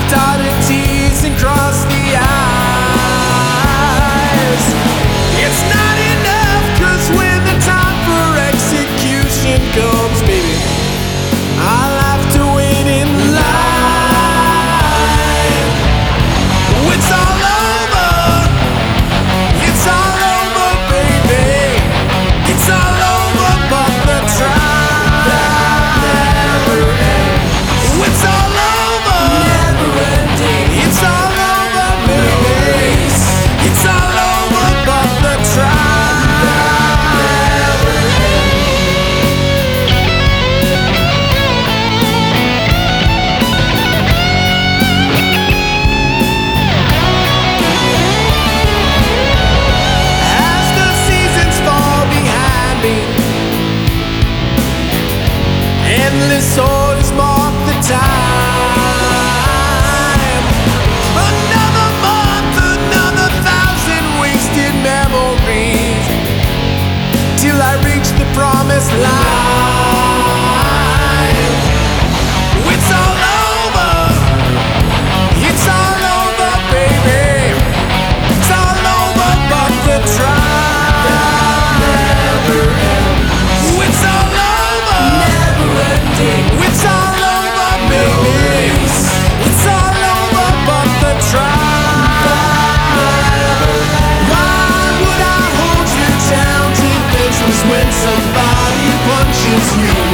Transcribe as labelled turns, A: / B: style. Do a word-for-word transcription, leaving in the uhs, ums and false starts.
A: dotted T's and cross the I's. It's not enough, cause when the time for execution comes, baby, I'll have to wait in line. It's all over, it's all over, baby. It's all over, but the trial never ends. It's all over, never ending. It's all over, baby. It's all over, but the trial never ends. As the seasons fall behind me, endless orders mark the time. Another month, another thousand wasted memories, till I reach the promised line. It's all over, it's all over, baby. It's all over, but the trial never ends. It's all over, never ending. It's all over, baby. It's all over, but the trial never ends. Why would I hold you down to business when somebody punches you?